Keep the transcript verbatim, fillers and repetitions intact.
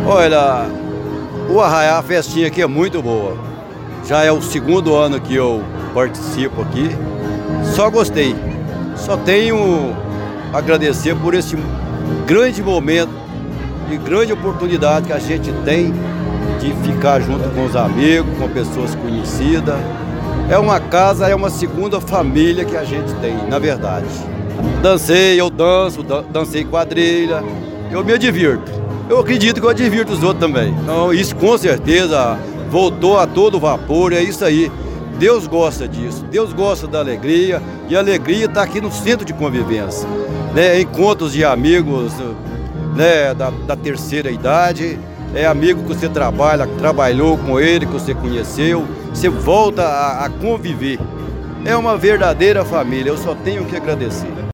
Olha, o Arraiá, a festinha aqui é muito boa. Já é o segundo ano que eu participo aqui. Só gostei. Só tenho a agradecer por esse grande momento e grande oportunidade que a gente tem de ficar junto com os amigos, com pessoas conhecidas. É uma casa, é uma segunda família que a gente tem, na verdade. Dancei, eu danço, dancei quadrilha, eu me divirto. Eu acredito que eu divirto os outros também. Então, isso com certeza voltou a todo vapor, é isso aí. Deus gosta disso, Deus gosta da alegria, e a alegria está aqui no centro de convivência. Né? Encontros de amigos, né, da, da terceira idade, é amigo que você trabalha, trabalhou com ele, que você conheceu, você volta a, a conviver. É uma verdadeira família, eu só tenho que agradecer.